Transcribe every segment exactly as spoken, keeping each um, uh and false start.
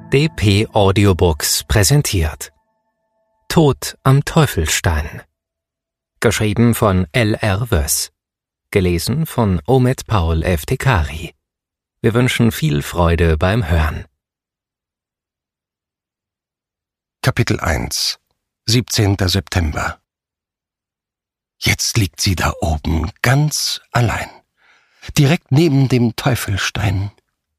D P Audiobooks präsentiert Tod am Teufelstein. Geschrieben von L R Wöss. Gelesen von Omid Paul Eftekari. Wir wünschen viel Freude beim Hören. Kapitel eins. siebzehnter September. Jetzt liegt sie da oben, ganz allein. Direkt neben dem Teufelstein.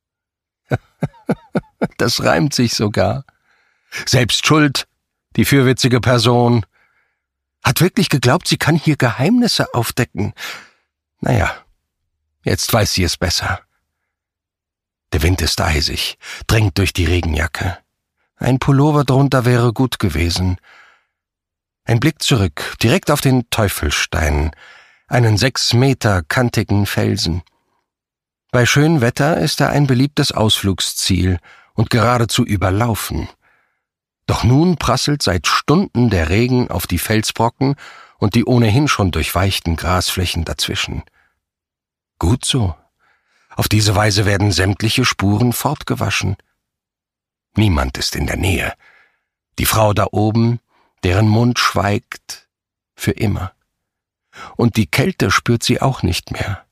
Das reimt sich sogar. Selbst schuld, die fürwitzige Person. Hat wirklich geglaubt, sie kann hier Geheimnisse aufdecken. Naja, jetzt weiß sie es besser. Der Wind ist eisig, drängt durch die Regenjacke. Ein Pullover drunter wäre gut gewesen. Ein Blick zurück, direkt auf den Teufelstein, einen sechs Meter kantigen Felsen. Bei schönem Wetter ist er ein beliebtes Ausflugsziel und geradezu überlaufen. Doch nun prasselt seit Stunden der Regen auf die Felsbrocken und die ohnehin schon durchweichten Grasflächen dazwischen. Gut so. Auf diese Weise werden sämtliche Spuren fortgewaschen. Niemand ist in der Nähe. Die Frau da oben, deren Mund schweigt, für immer. Und die Kälte spürt sie auch nicht mehr.